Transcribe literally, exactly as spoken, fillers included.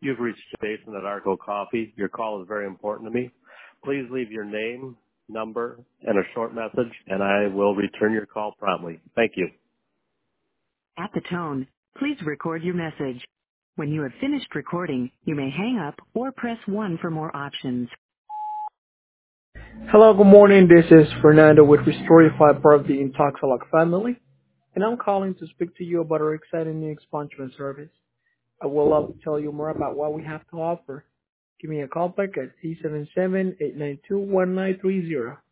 You've reached Jason at Arco Coffee. Your call is very important to me. Please leave your name, number, and a short message, and I will return your call promptly. Thank you. At the tone, please record your message. When you have finished recording, you may hang up or press one for more options. Hello, good morning. This is Fernando with Restorify, part of the Intoxalock family, and I'm calling to speak to you about our exciting new expungement service. I would love to tell you more about what we have to offer. Give me a call back at eight seven seven, eight nine two, one nine three zero.